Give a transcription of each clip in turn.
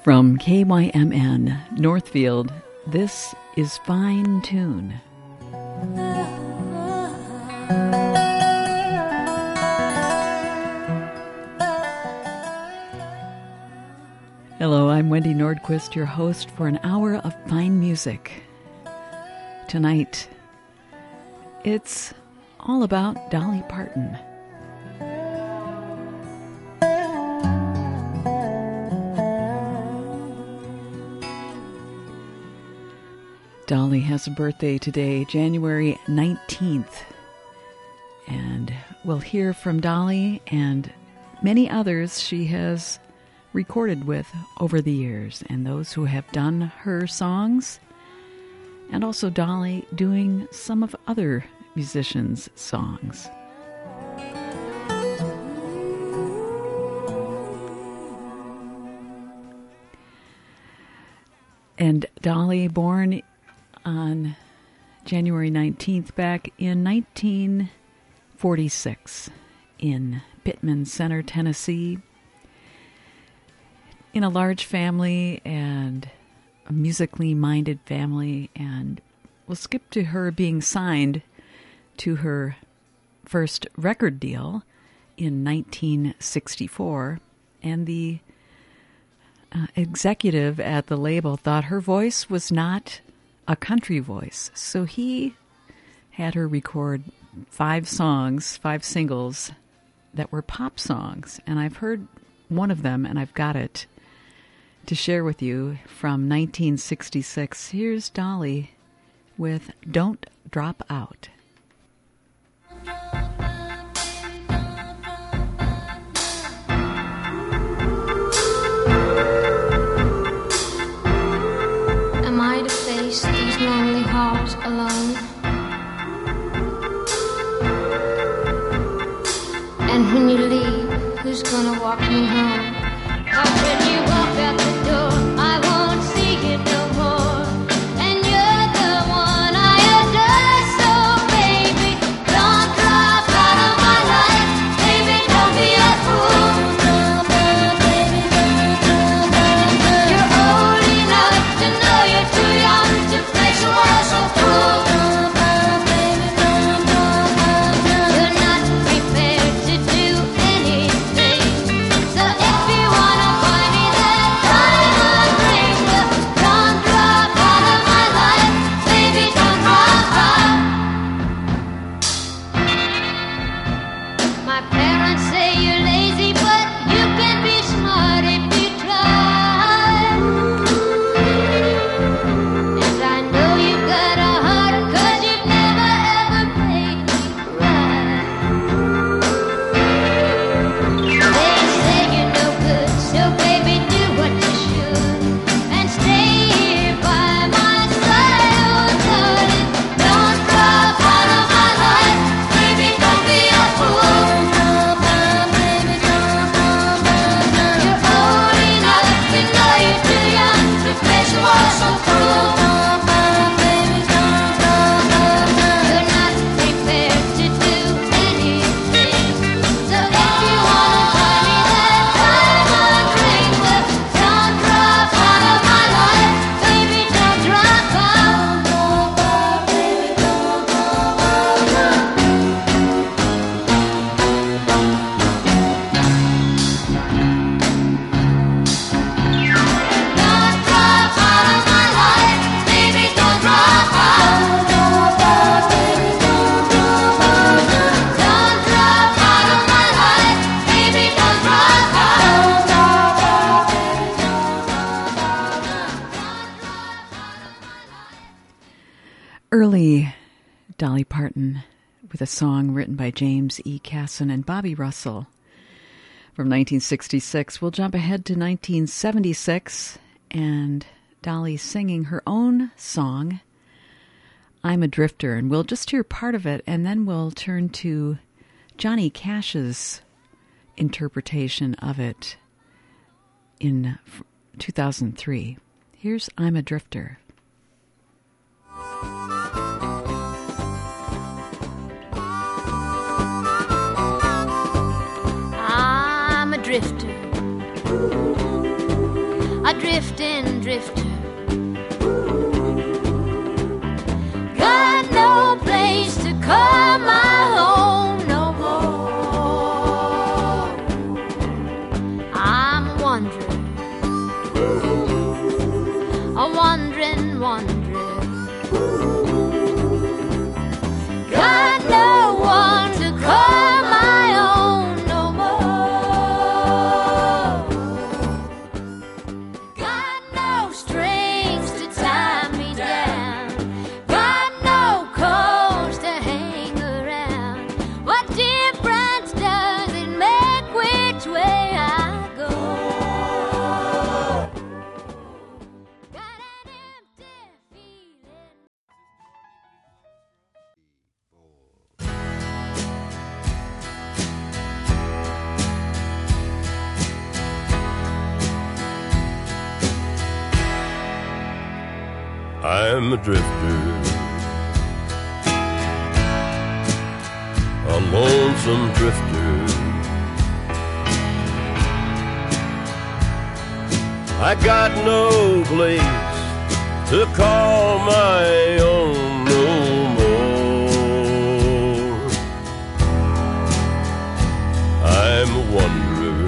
From KYMN Northfield, this is Fine Tune. Hello, I'm Wendy Nordquist, your host for an hour of fine music. Tonight, it's all about Dolly Parton. Dolly has a birthday today, January 19th. And we'll hear from Dolly and many others she has recorded with over the years, and those who have done her songs, and also Dolly doing some of other musicians' songs. And Dolly, born on January 19th back in 1946 in Pittman Center, Tennessee, in a large family and a musically minded family. And we'll skip to her being signed to her first record deal in 1964, and the executive at the label thought her voice was not a country voice, so he had her record 5 singles that were pop songs, and I've heard one of them and I've got it to share with you from 1966. Here's Dolly with Don't Drop Out. Am I to face these lonely halls alone? And when you leave, who's gonna walk me home? How can you walk out the door? I won't see you no more. And you're the one I adore, so baby, don't drop out of my life. Baby, don't be a fool. You're old enough to know you're too young to face a world so cruel. You're not prepared to do anything. So if you wanna buy me that diamond ring, don't drop out of my life, baby, don't drop out. My parents say you're lazy, but you can be smart if you try. And I know you've got a heart, 'cause you've never ever made me cry. They say you're no good, so baby, do what you should and stay here by my side, oh darling. Don't drop out of my life, baby, don't be a fool. You're old enough to know you're too young to face a world so cruel. You're not prepared to do anything. So if you wanna buy me that diamond ring, don't drop out of my life, baby, don't drop out. Don't drop out of my life, baby, don't drop out. Don't drop out of my life, baby, don't drop out. Early Dolly Parton with a song written by James E. Casson and Bobby Russell from 1966. We'll jump ahead to 1976 and Dolly singing her own song, I'm a Drifter, and we'll just hear part of it, and then we'll turn to Johnny Cash's interpretation of it in 2003. Here's I'm a Drifter. I'm a drifter. I a drifting drifter. Got no place to call my home no more. I'm a wandering wanderer. Got no one to call my own no more. Got no strings to tie me down. Got no cause to hang around. What difference does it make which way I go? Got an empty feeling. I'm a drifter, a lonesome drifter. I got no place to call my own no more. I'm a wanderer,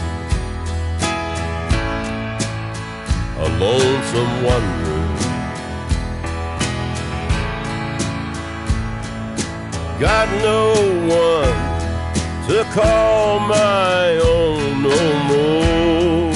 a lonesome wanderer. Got no one to call my own no more.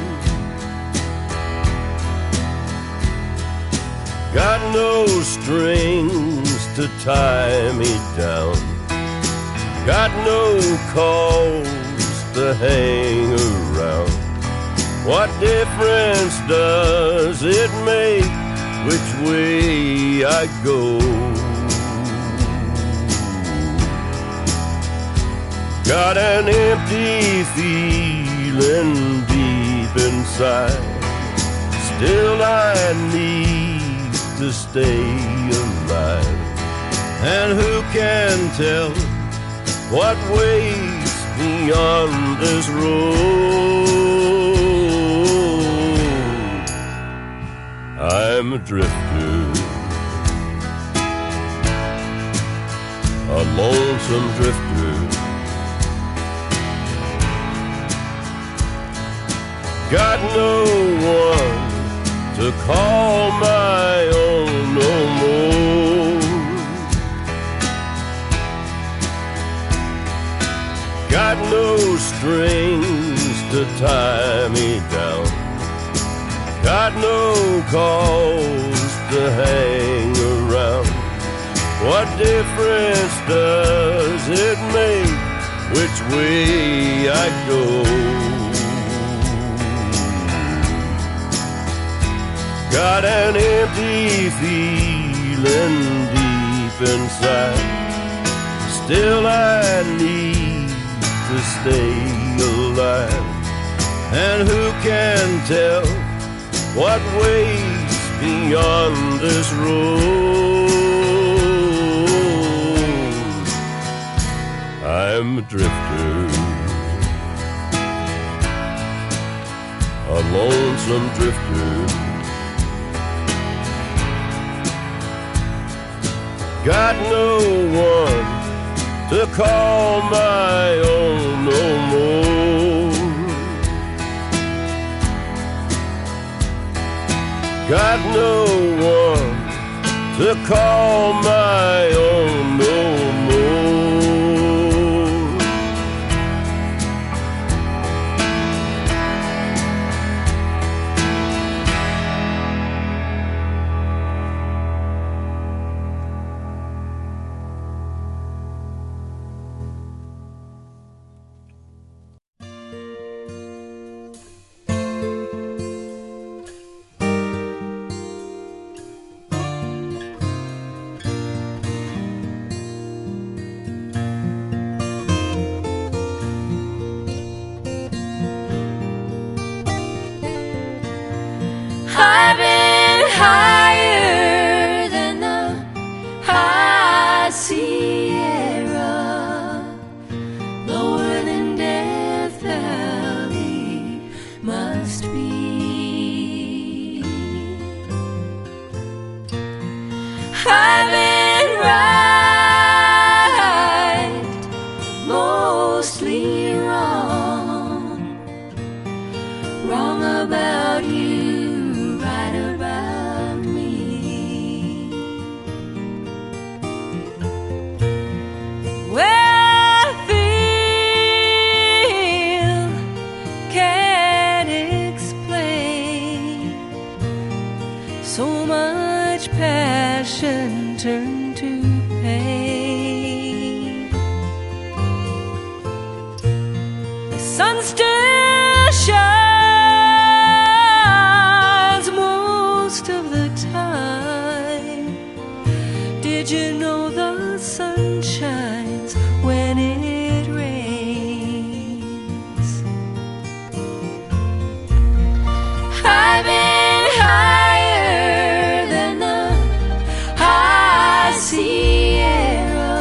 Got no strings to tie me down. Got no cause to hang around. What difference does it make which way I go? Got an empty feeling deep inside. Still I need to stay alive. And who can tell what waits beyond this road? I'm a drifter, a lonesome drifter. Got no one to call my own no more. Got no strings to tie me down. Got no cause to hang around. What difference does it make which way I go? Got an empty feeling deep inside. Still I need to stay alive. And who can tell what waits beyond this road? I'm a drifter, a lonesome drifter. Got no one to call my own no more. Got no one to call my own no more. So much passion turned to pain. The sun still shines most of the time. Did you know the sun shines when it rains? I've been higher than the high Sierra,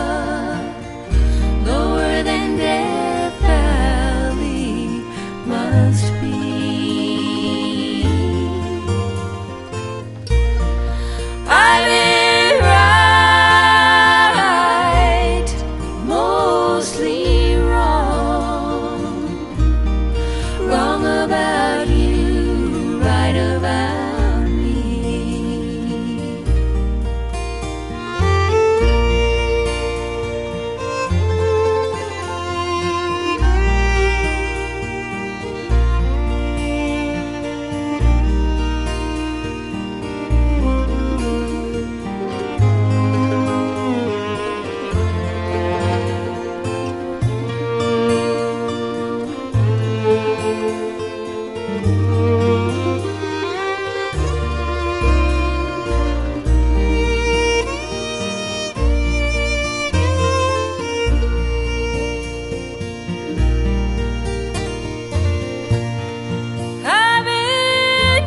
lower than Death Valley must be. I've been right, mostly wrong, wrong about you, right about me. I've been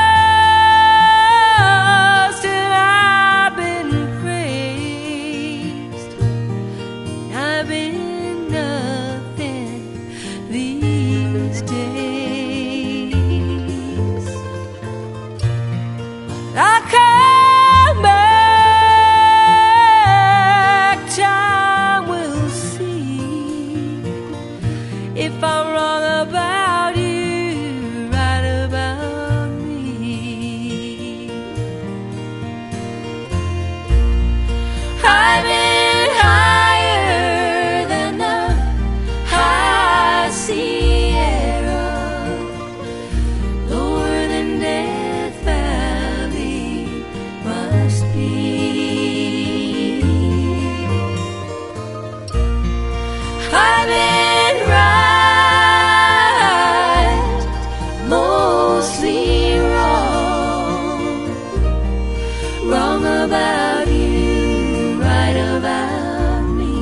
cursed and I've been praised. I've been nothing these days. I'll come back, time will see if I'm wrong about you, right about me. I've been higher than the high Sierra, lower than Death Valley must be. I've been right, mostly wrong, wrong about you, right about me.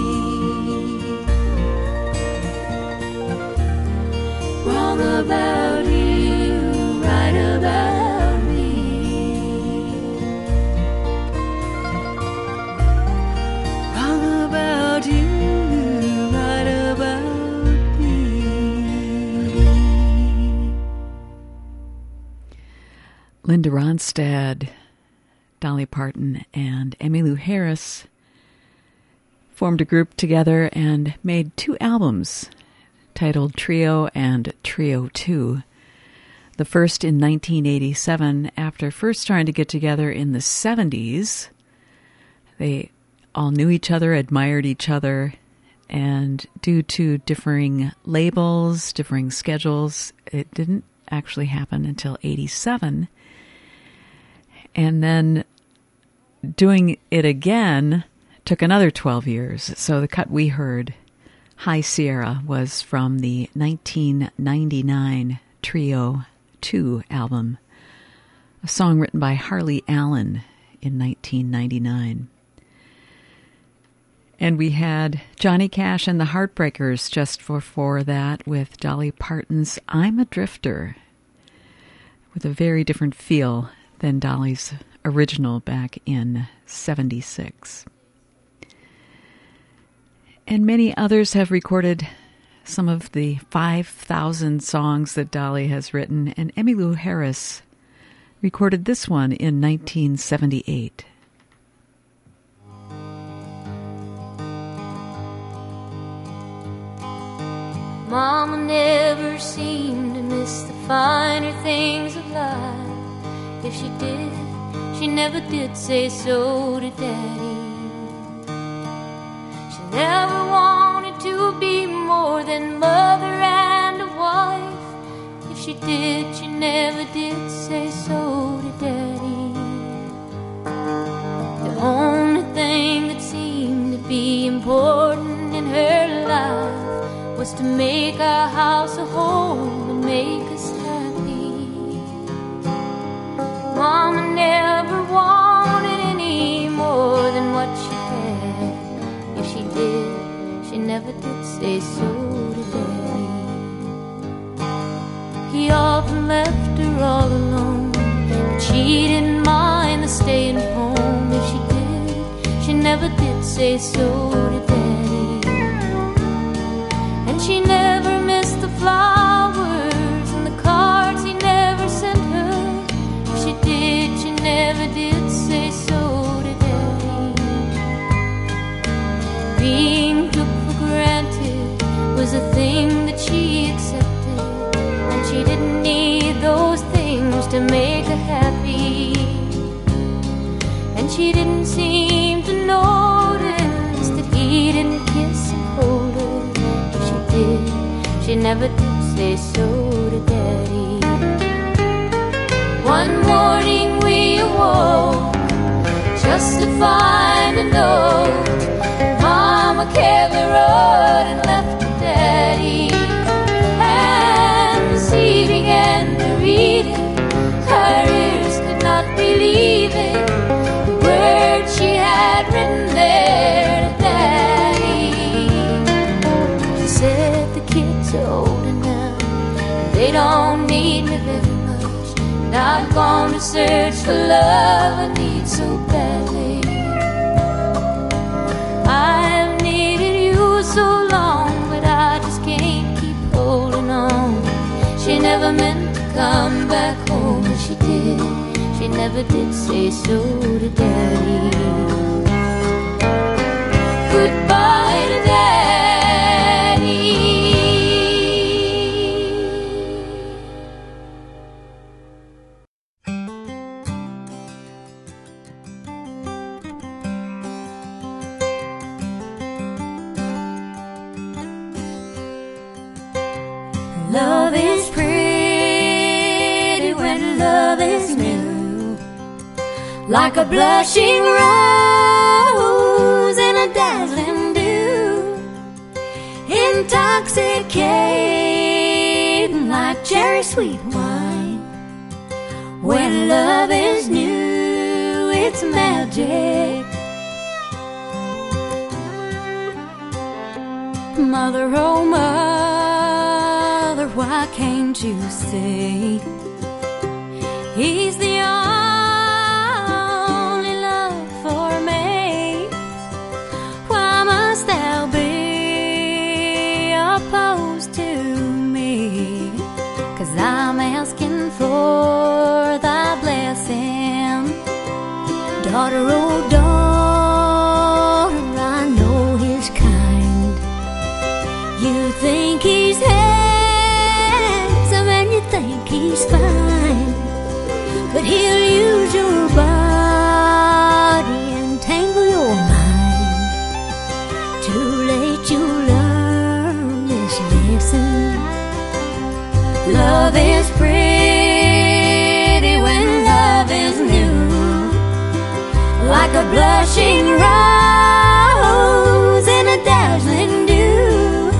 Wrong about you, right about me. Wrong about you, right about me. Linda Ronstadt, Dolly Parton, and Emmylou Harris formed a group together and made 2 albums titled Trio and Trio 2. The first in 1987, after first trying to get together in the 70s. They all knew each other, admired each other, and due to differing labels, differing schedules, it didn't actually happen until 87. And then doing it again took another 12 years. So the cut we heard, High Sierra, was from the 1999 Trio 2 album, a song written by Harley Allen in 1999. And we had Johnny Cash and the Heartbreakers just before that with Dolly Parton's I'm a Drifter, with a very different feel than Dolly's original back in 76. And many others have recorded some of the 5,000 songs that Dolly has written, and Emmylou Harris recorded this one in 1978. Mama never seemed to miss the finer things of life. If she did, she never did say so to Daddy. She never wanted to be more than mother and a wife. If she did, she never did say so to Daddy. did say so to Daddy. He often left her all alone, but she didn't mind the staying home. If she did, she never did say so to Daddy. And she never missed the flowers and the cards he never sent her. If she did, she never did say so to Daddy. Being took for granted was a thing that she accepted, and she didn't need those things to make her happy. And she didn't seem to notice that he didn't kiss and hold her. If she did, she never did say so to Daddy. One morning we awoke just to find a note. Mama carried the road and left her Daddy. And as he began to read it, her ears could not believe it. The words she had written there to Daddy. She said, the kids are older now, they don't need me very much, and I've gone to search for love I need so badly. I've needed you so long, but I just can't keep holding on. She never meant to come back home, but she did. She never did say so to Daddy. Goodbye to Daddy. Love is pretty when love is new, like a blushing rose in a dazzling dew, intoxicating like cherry sweet wine. When love is new, it's magic. Mother, oh mother, why can't you see he's the only love for me? Why must thou be opposed to me? 'Cause I'm asking for thy blessing. Daughter, oh daughter, I know he's kind. You think he's handsome and you think he's fine, but he'll use your body and tangle your mind. Too late you learn this lesson. Love is pretty when love is new, like a blushing rose in a dazzling dew,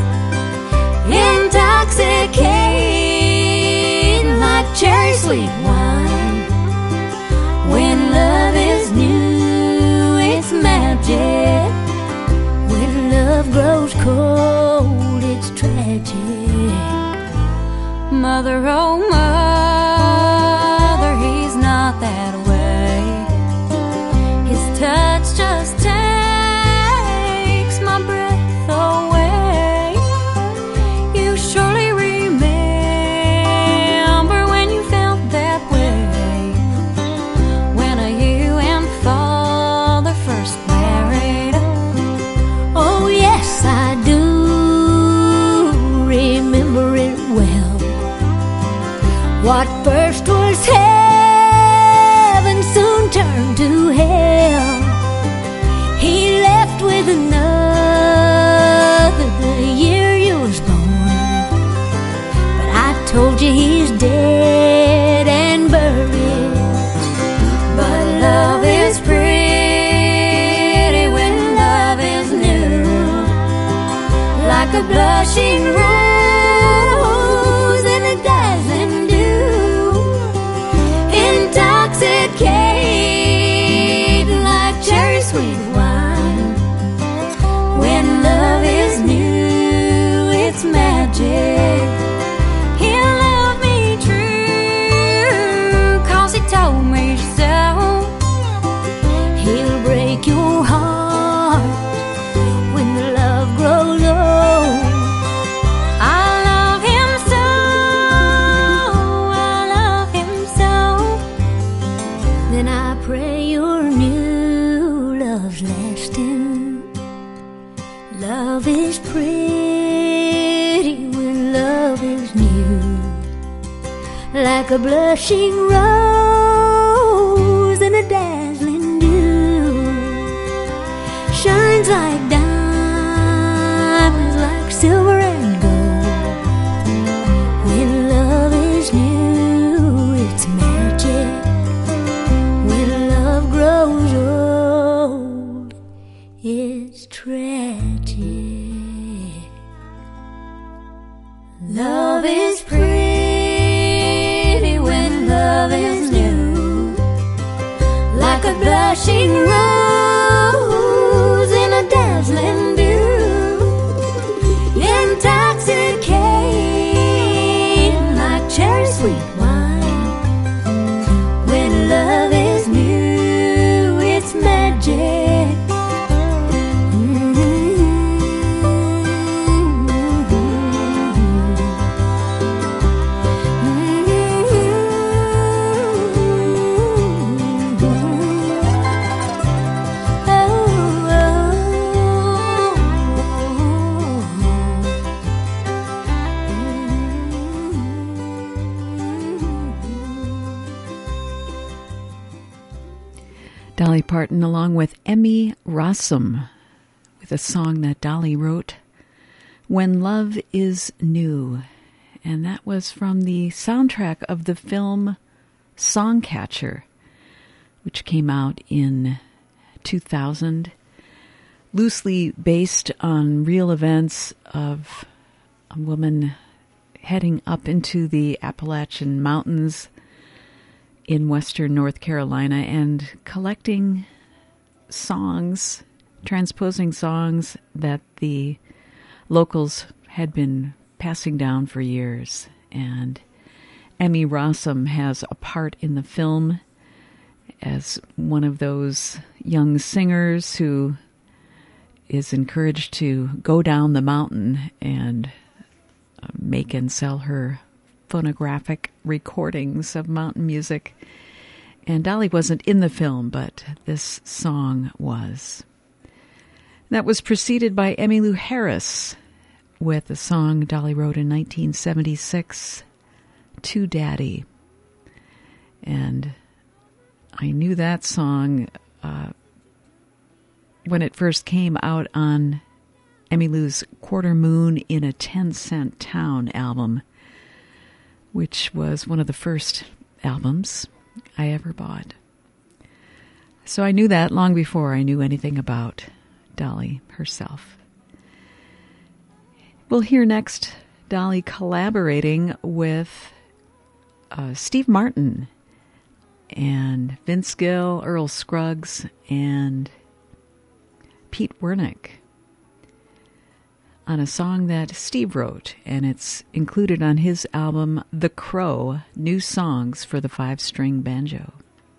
intoxicating like cherry sweet wine. When love is new, it's magic. When love grows cold, it's tragic. Mother, oh mother, he's not that way. His touch just takes my breath away. You surely remember when you felt that way, when you and father first married. Oh yes, I do remember it well. What first was heaven soon turned to hell. He left with another the year you was born, but I told you he's dead and buried. But love is pretty when love is new, like a blushing rose in a dazzling dew, intoxicating like cherry sweet wine. When love is new, pray your new love's lasting. Love is pretty when love is new, like a blushing rose in a dazzling dew. Shines like diamonds, like silver and gold. When love is new, it's magic. When love grows old, it's tragic. Love is pretty when love is new, like a blushing rose in a dazzling dew, intoxicating like cherry sweet wine. When love is new, it's magic. Dolly Parton along with Emmy Rossum with a song that Dolly wrote, When Love Is New. And that was from the soundtrack of the film Songcatcher, which came out in 2000, loosely based on real events of a woman heading up into the Appalachian Mountains in western North Carolina and collecting songs, transposing songs that the locals had been passing down for years. And Emmy Rossum has a part in the film as one of those young singers who is encouraged to go down the mountain and make and sell her phonographic recordings of mountain music. And Dolly wasn't in the film, but this song was. That was preceded by Emmylou Harris with a song Dolly wrote in 1976, To Daddy. And I knew that song when it first came out on Emmylou's Quarter Moon in a 10-Cent Town album, which was one of the first albums I ever bought. So I knew that long before I knew anything about Dolly herself. We'll hear next Dolly collaborating with Steve Martin and Vince Gill, Earl Scruggs, and Pete Wernick on a song that Steve wrote, and it's included on his album The Crow, New Songs for the Five-String Banjo.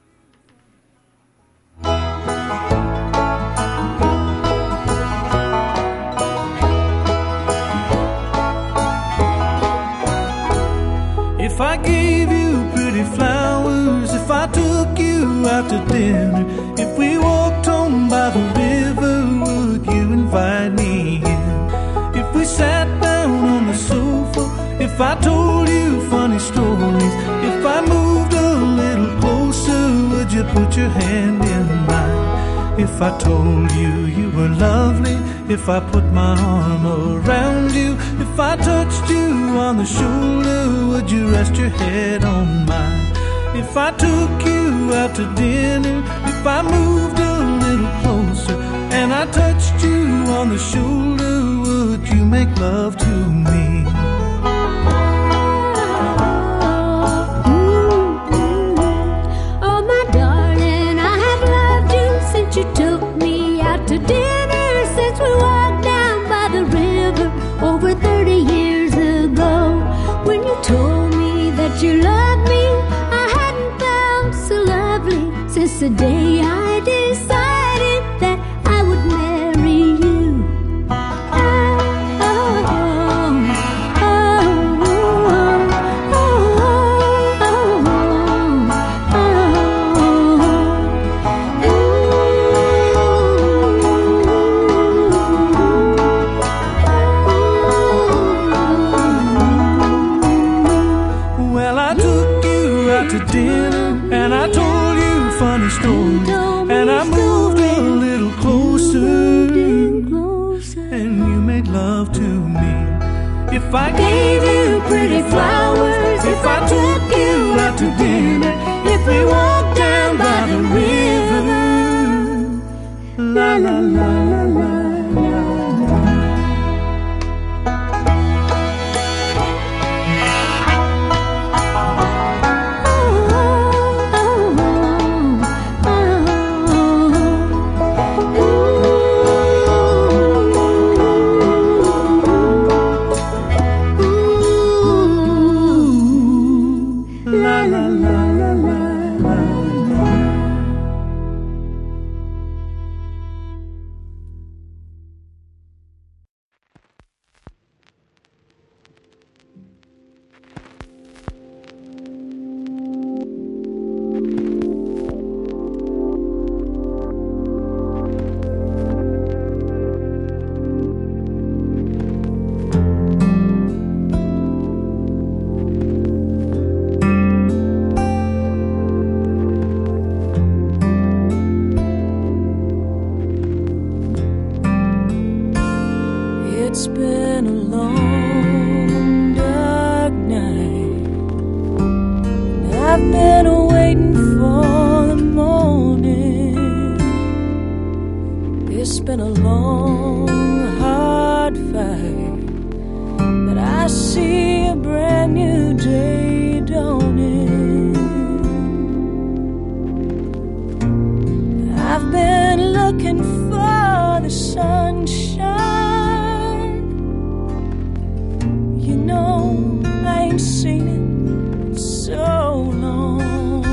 If I gave you pretty flowers, if I took you out to dinner, if we walked home by the river, would you invite me in? If we sat down on the sofa, if I told you funny stories, if I moved a little closer, would you put your hand in mine? If I told you you were lovely, if I put my arm around you, if I touched you on the shoulder, would you rest your head on mine? If I took you out to dinner, if I moved a little closer, and I touched you on the shoulder, would you make love to me? Oh, my darling, I have loved you since you took me out to dinner, since we walked down by the river over 30 years ago. When you told me that you loved me, I hadn't felt so lovely since the day I decided that I would marry you. funny story, and I moved a little closer, and you made love to me. If I gave you pretty flowers, if I took you out to dinner, if we walked down by the river, la la la la la la. It's been a long, dark night, and I've been waiting for the morning. It's been a long, hard fight, but I see a brand new day dawning. I've been looking for the sunshine. You know, I ain't seen it in so long.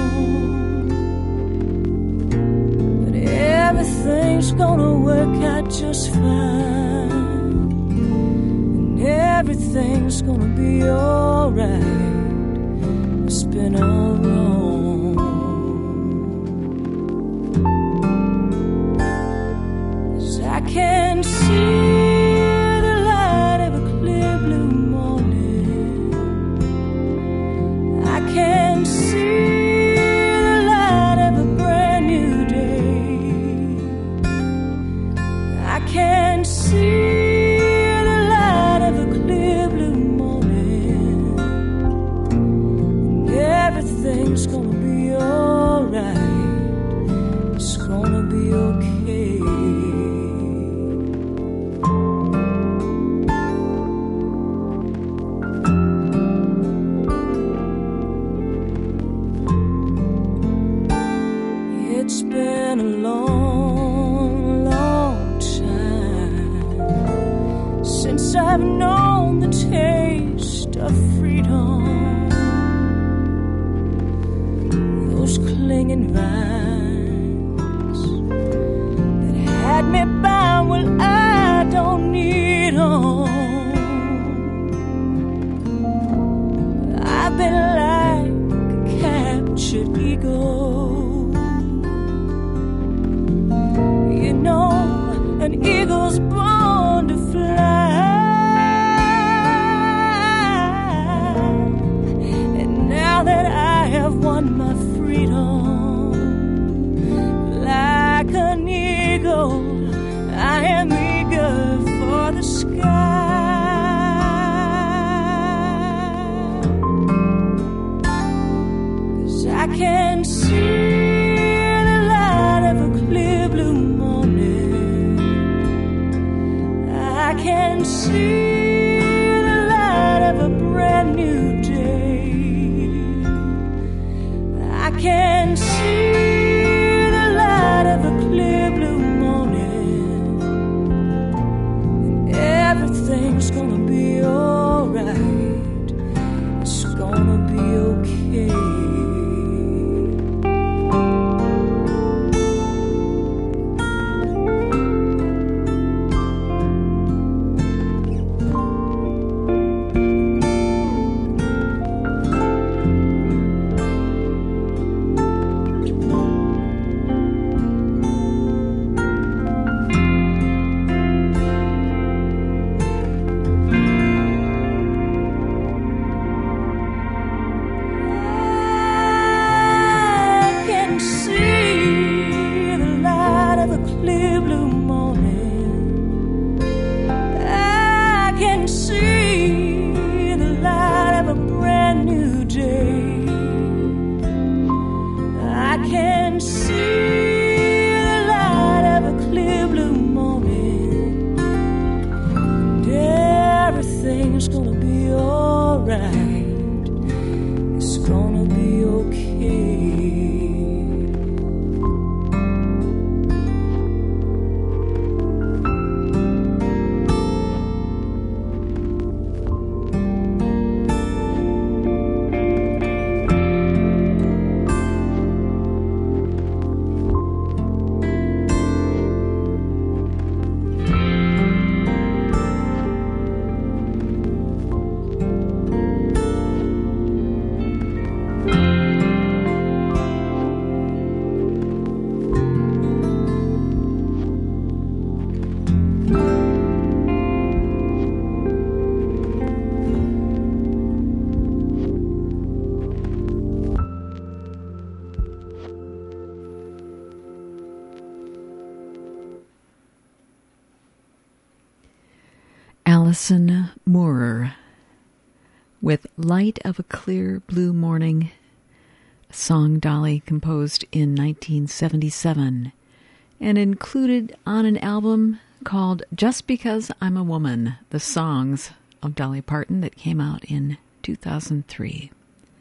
But everything's gonna work out just fine, and everything's gonna be alright. It's been all wrong, 'cause I can see I've known the taste of freedom. Those clinging vines that had me bound, well, I don't need them. I've been like a captured eagle. You know, an eagle's born to fly. That I have won my freedom, like an eagle, I am eager for the sky. 'Cause I can see the light of a clear blue morning. I can see the light of a brand new day. I can see the light of a clear blue morning, and everything's gonna be alright. It's gonna be okay. can see the light of a clear blue morning, and everything's gonna be alright. It's gonna be okay. Alison Moorer with Light of a Clear Blue Morning, a song Dolly composed in 1977 and included on an album called Just Because I'm a Woman, the songs of Dolly Parton, that came out in 2003.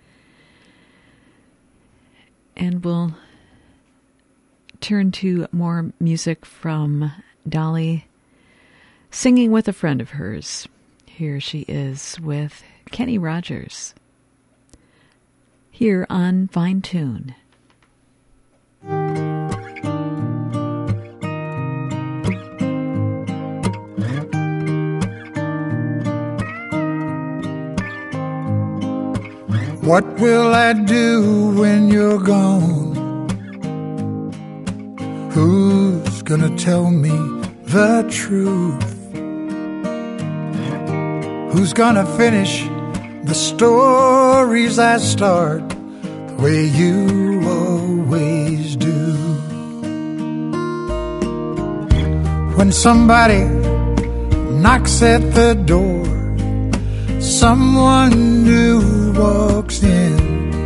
And we'll turn to more music from Dolly singing with a friend of hers. Here she is with Kenny Rogers, here on Fine Tune. What will I do when you're gone? Who's gonna tell me the truth? Who's gonna finish the stories I start the way you always do? When somebody knocks at the door, someone new walks in,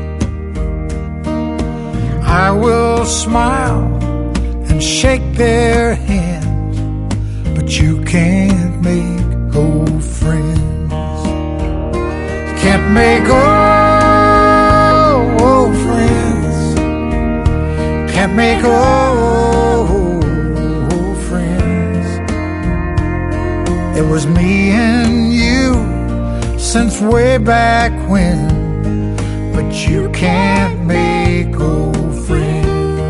I will smile and shake their hand, but you can't make old friends. Can't make old friends. Can't make old friends. It was me and you since way back when, but you can't make old friends.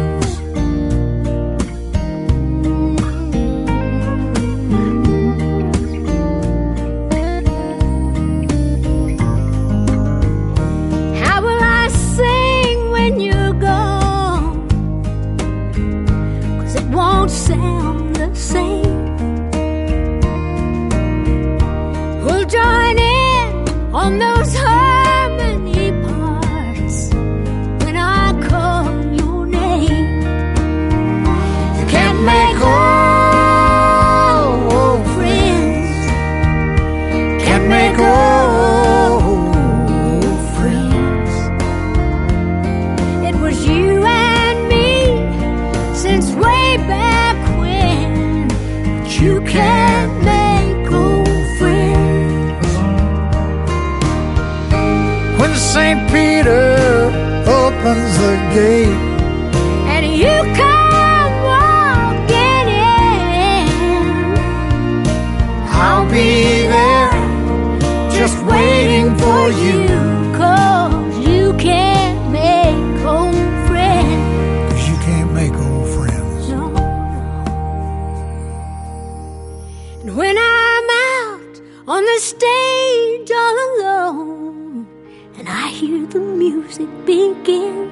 Sound the same. We'll join in on those harmony parts when I call your name. You can't make old friends. Can't make old friends. It was you and me since way back. You can't make old friends. When St. Peter opens the gate and you come walking in, I'll be there just waiting for you. 'Cause you can't make old friends. 'Cause you can't make old friends. No. And when I'm out on the stage all alone and I hear the music begin,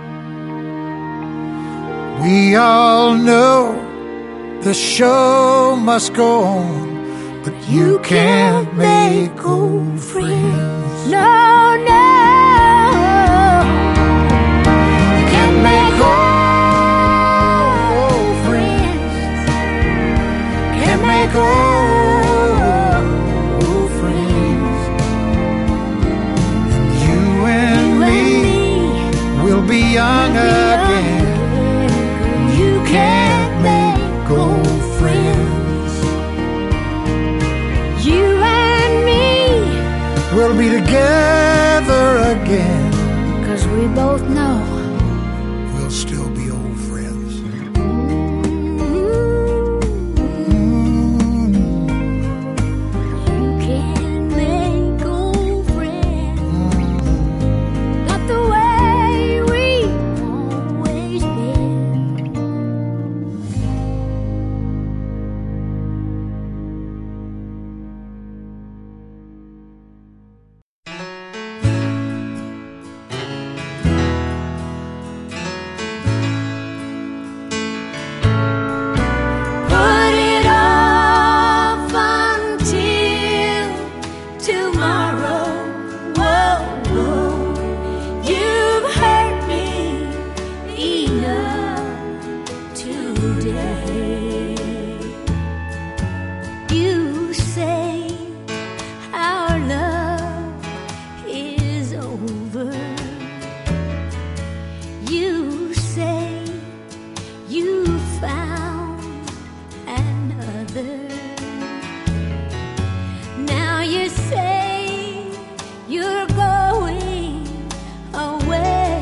we all know the show must go on, but you can't make old friends. No, no. You can't make old friends. Can't make old friends. And you and me will be young young again. You can't make old friends. You and me, We'll be together again. 'cause we both know We'll still be old friends. you can't make old friends. Not the way we've always been. Put it off until tomorrow. Whoa, whoa. You've hurt me enough today. You say our love is over. You say you found another. Now you say you're going away.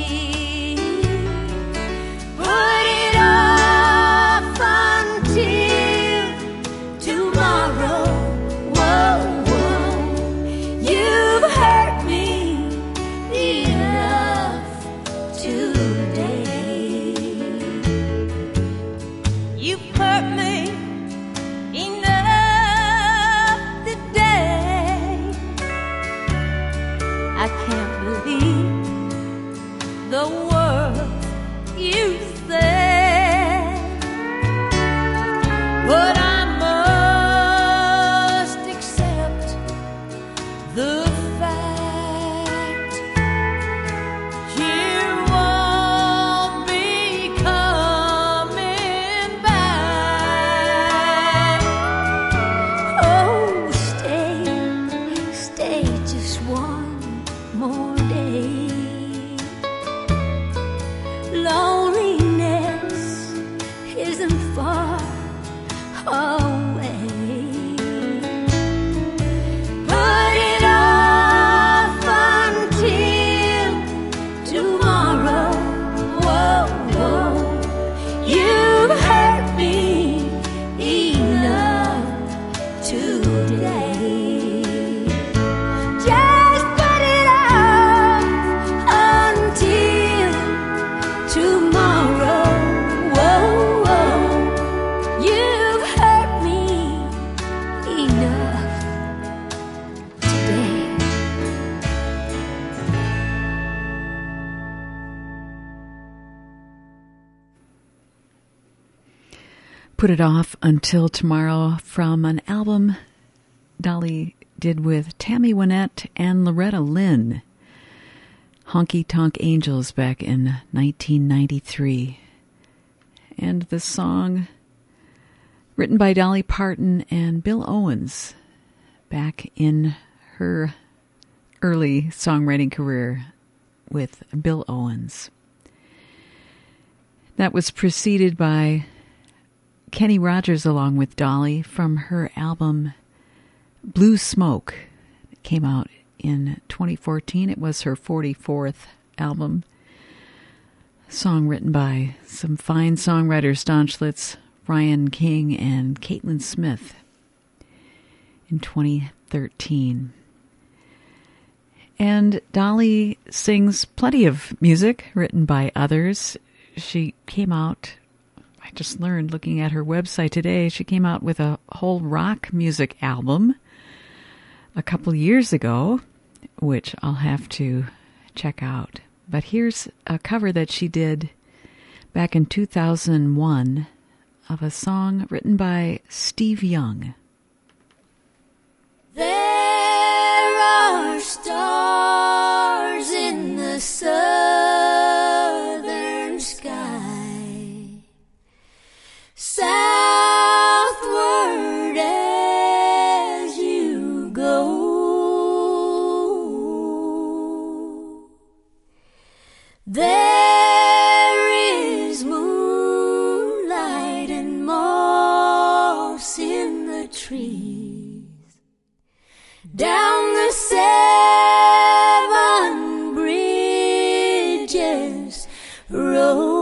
Put it off until tomorrow. Whoa, whoa. You've hurt me enough today. You've hurt me enough today. I can't believe the words you said, but I must accept the fact you won't be coming back. Oh, stay just one more day. Loneliness isn't far away. Put it off until tomorrow. Whoa, whoa. You've hurt me enough today. Just put it off until tomorrow. Whoa, whoa. You've hurt me enough today. Put It Off Until Tomorrow from an album Dolly did with Tammy Wynette and Loretta Lynn, Honky Tonk Angels, back in 1993. And the song written by Dolly Parton and Bill Owens back in her early songwriting career with Bill Owens. That was preceded by Kenny Rogers along with Dolly from her album Blue Smoke. It came out in 2014. It was her 44th album. Song written by some fine songwriters, Don Schlitz, Ryan King, and Caitlin Smith in 2013. And Dolly sings plenty of music written by others. She came out, I just learned looking at her website today, she came out with a whole rock music album a couple years ago, which I'll have to check out. But here's a cover that she did back in 2001 of a song written by Steve Young. There are stars in the southern sky, southward as you go. There road.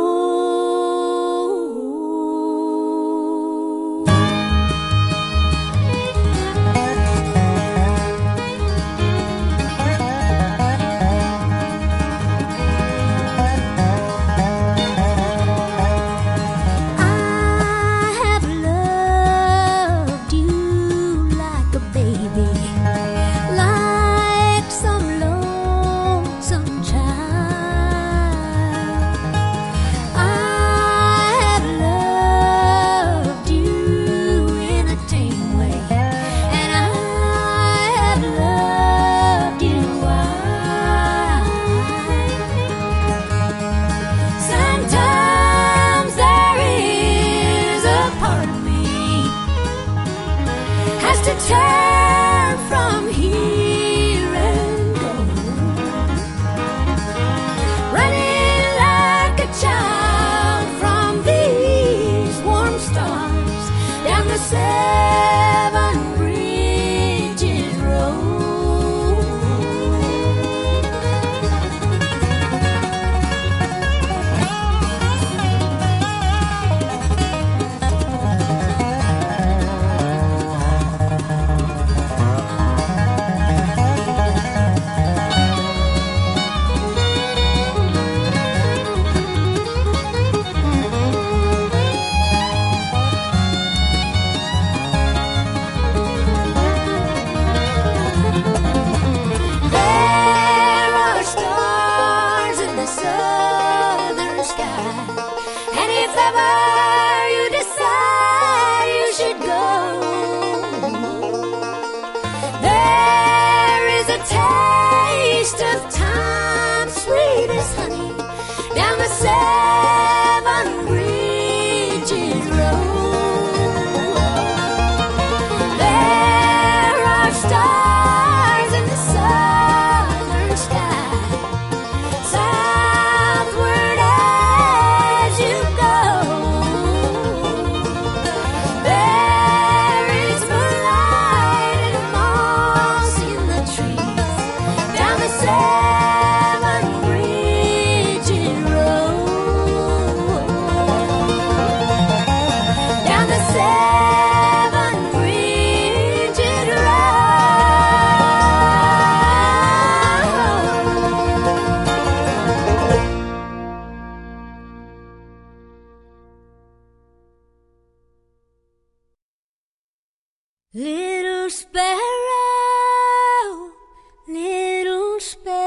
Little sparrow, little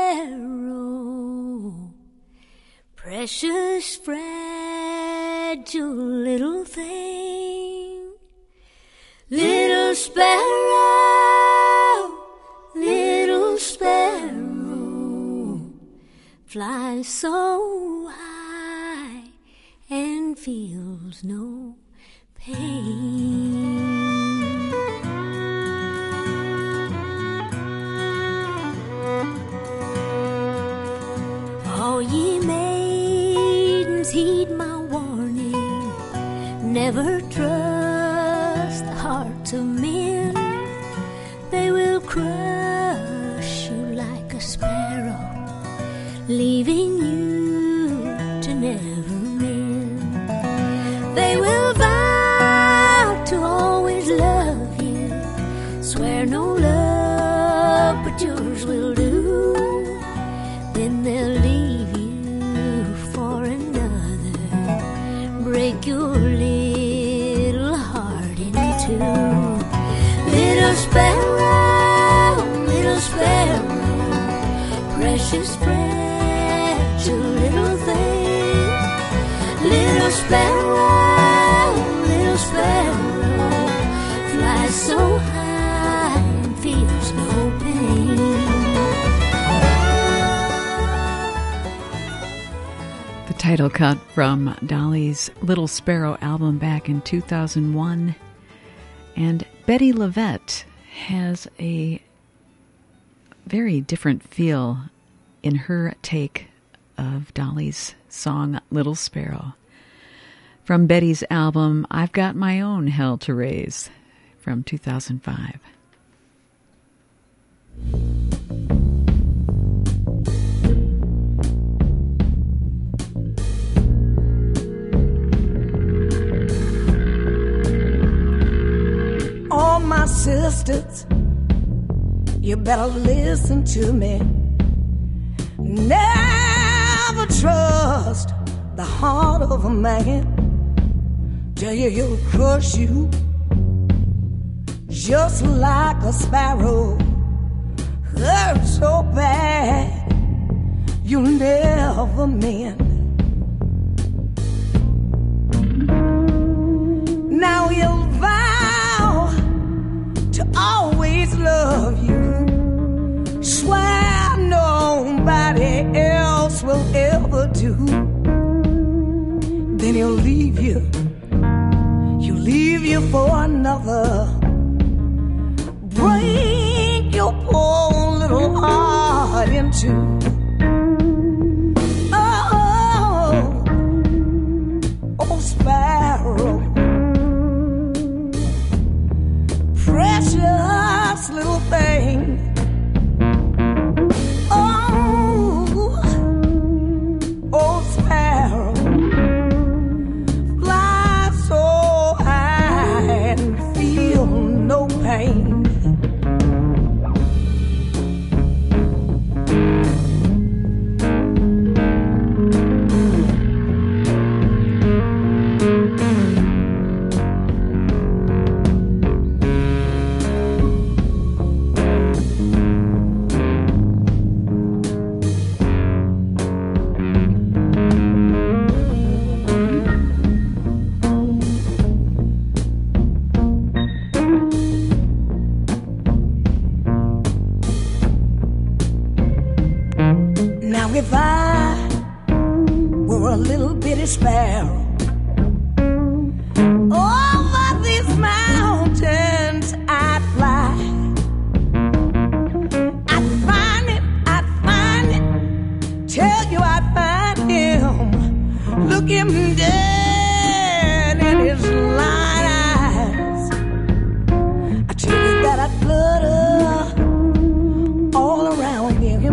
sparrow, precious fragile little thing. Little sparrow, little sparrow, flies so high and feels no pain. All ye maidens, heed my warning. Never trust the hearts of men. They will crush you like a sparrow, leaving you to never mend. They will vow to always love you, swear no love but yours will do. Then they'll leave you for another, break your little heart in two. Little sparrow, precious fragile little thing. Little sparrow, flies so high and feels no pain. Title cut from Dolly's Little Sparrow album back in 2001. And Bettye LaVette has a very different feel in her take of Dolly's song Little Sparrow. From Betty's album I've Got My Own Hell to Raise from 2005. sisters, you better listen to me. Never trust the heart of a man. Tell you he'll crush you just like a sparrow. Hurt so bad you'll never mend. Now he'll vow to always love you, swear nobody else will ever do. Then he'll leave you for another. Break your poor little heart in two. Oh, sparrow, precious little thing. Oh, sparrow, fly so high and feel no pain. If I were a little bitty sparrow, over these mountains I'd fly. I'd find it, tell you I'd find him, look him dead in his light eyes. I tell you that I'd flutter all around him.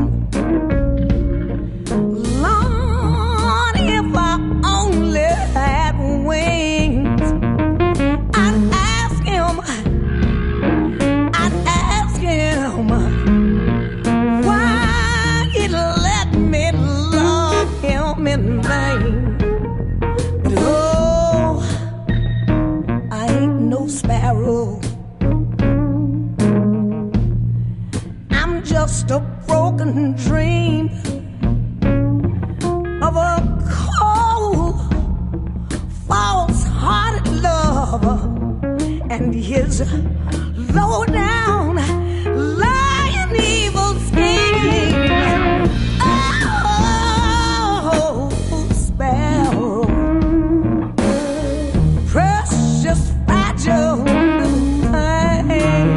Just a broken dream of a cold, false-hearted lover and his low-down, lying evil scheme. Oh, sparrow, precious, fragile little thing.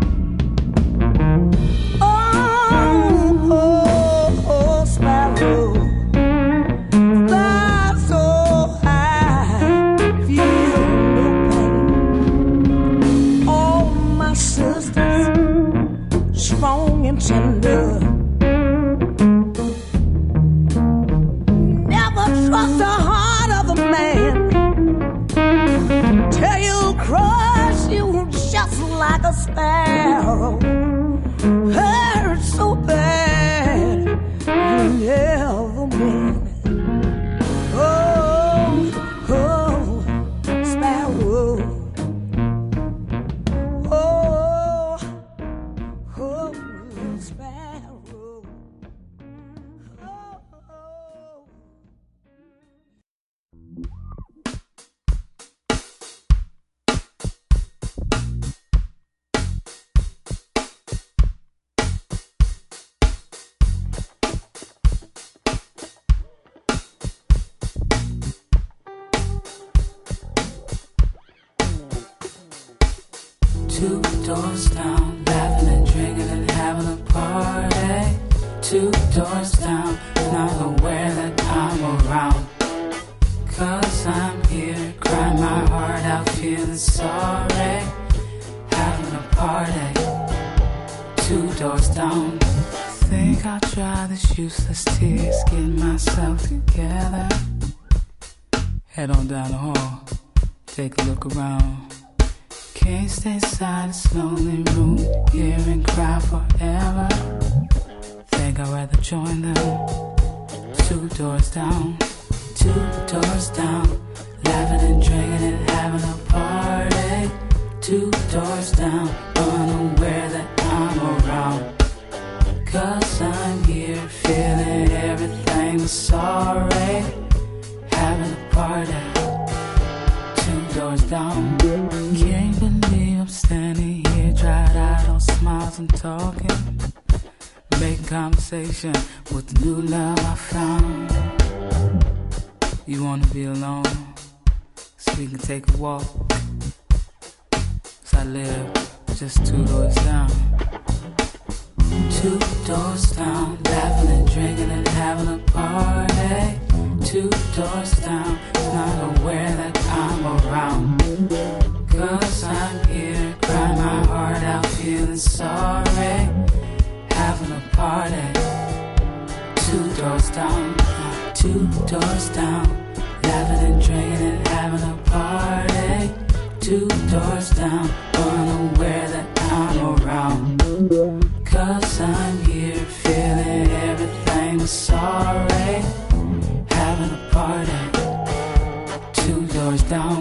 Tender. Never trust the heart of a man. Till you'll crush you just like a sparrow. Hurt so bad you never mean. Oh, sparrow. Two doors down, laughing and drinking and having a party. Two doors down, not aware that I'm around. 'Cause I'm here, crying my heart out, feeling sorry. Having a party, two doors down. Think I'll dry this useless tears, get myself together. Head on down the hall, take a look around. can't stay silent, slowly room here and cry forever. Think I'd rather join them. 2 doors down, 2 doors down, laughing and drinking and having a party. 2 doors down, unaware that I'm around. 'Cause I'm here feeling everything sorry, having a party. 2 doors down. Can't believe I'm standing here, dried out on smiles and talking, making conversation with the new love I found. You wanna be alone, so we can take a walk. 'Cause I live just 2 doors down. 2 doors down, laughing and drinking and having a party. 2 doors down, not aware that I'm around. 'Cause I'm here, crying my heart out, feeling sorry, having a party. 2 doors down, 2 doors down, laughing and drinking and having a party. 2 doors down, unaware that I'm around. 'Cause I'm here, feeling everything sorry, having a party. 2 doors down.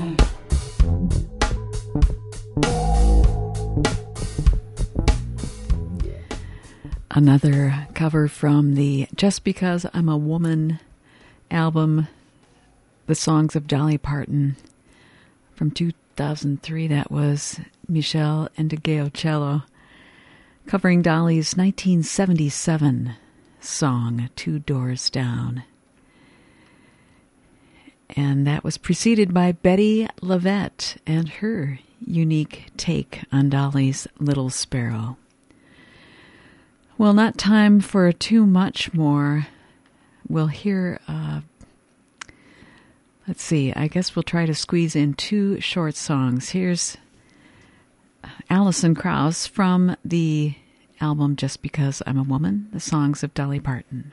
Another cover from the Just Because I'm a Woman album, The Songs of Dolly Parton, from 2003. That was Michelle Ndegeocello covering Dolly's 1977 song, 2 Doors Down. And that was preceded by Betty Lavette and her unique take on Dolly's Little Sparrow. Well, not time for too much more. We'll hear, let's see, I guess we'll try to squeeze in 2 short songs. Here's Alison Krauss from the album Just Because I'm a Woman, The Songs of Dolly Parton.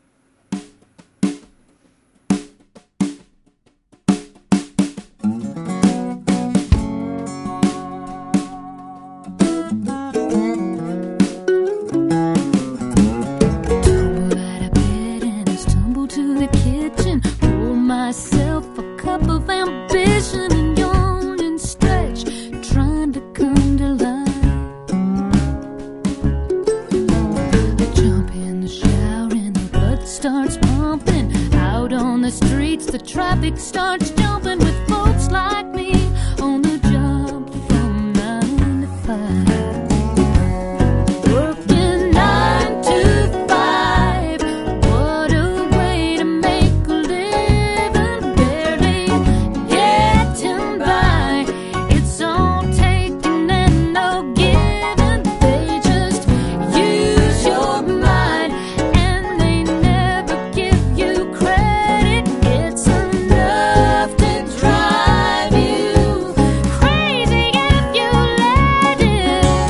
Starts jumping with folks like me on the job from 9 to 5. Working 9 to 5. What a way to make a living, barely getting by. It's all taking and no giving. They just use your mind and they never give you credit. It's enough to drive you crazy if you let it.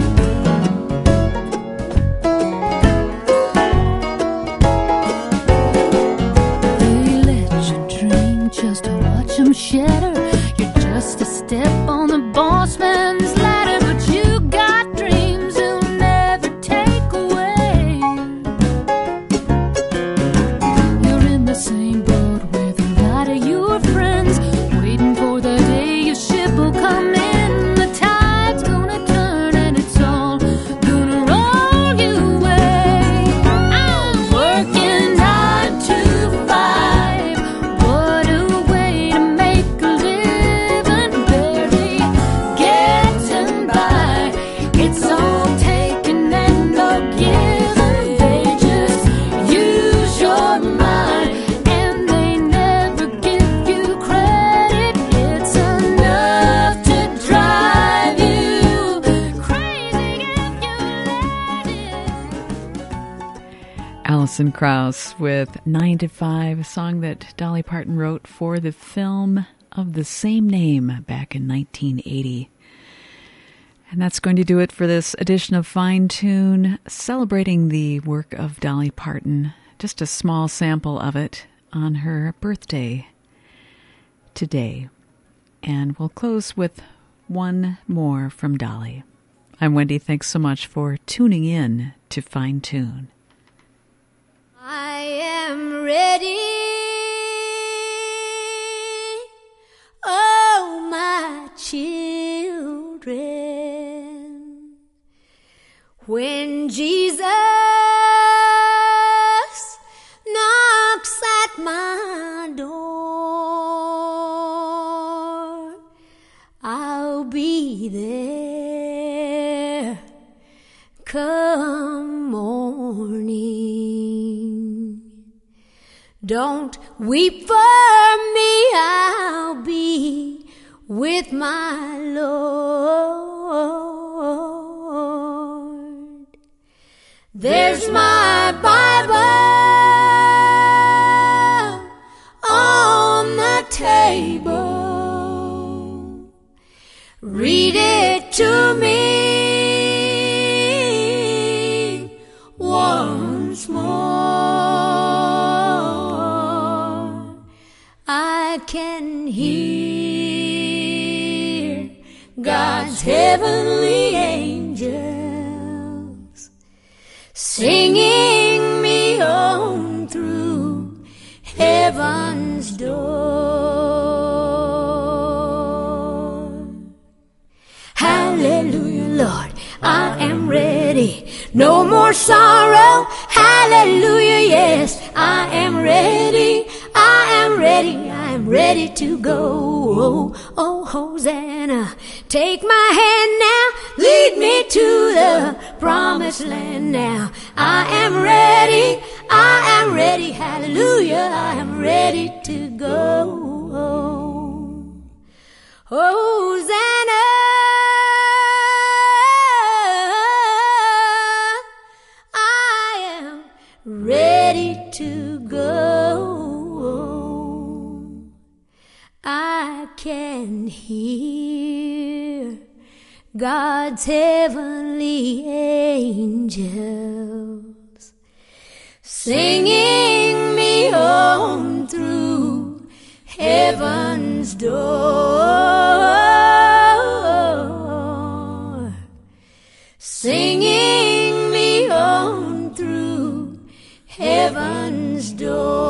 They let you dream just to watch them shatter. You're just a step on the boss man's ladder, but you got dreams he'll never take away. You're in the same boat with a lot of your friends, waiting for the day your ship will come in. The tide's gonna turn and it's all gonna roll you away. I'm working 9 to 5. What a way to make a living, barely getting by. It's all taken and no giving. They just use your mind and they never give you credit. It's enough to drive you crazy if you let it. Alison Krauss with 9 to 5, a song that Dolly Parton wrote for the film of the same name back in 1980. And that's going to do it for this edition of Fine Tune, celebrating the work of Dolly Parton. Just a small sample of it on her birthday today. And we'll close with one more from Dolly. I'm Wendy. Thanks so much for tuning in to Fine Tune. I am ready, oh my children, when Jesus knocks at my door, I'll be there come morning. Don't weep for me, I'll be with my Lord. There's my Bible on the table. Read it to me once more. I can hear God's heavenly angels singing me on through heaven's door. Hallelujah, Lord, I am ready. No more sorrow. Hallelujah, yes, I am ready. I am ready. I am ready to go. Oh, Hosanna, take my hand now. Lead me to the promised land now. I am ready. I am ready. Hallelujah, I am ready to go. Hosanna, I am ready to go. I can hear God's heavenly angels singing me on through heaven's door, singing me on through heaven's door.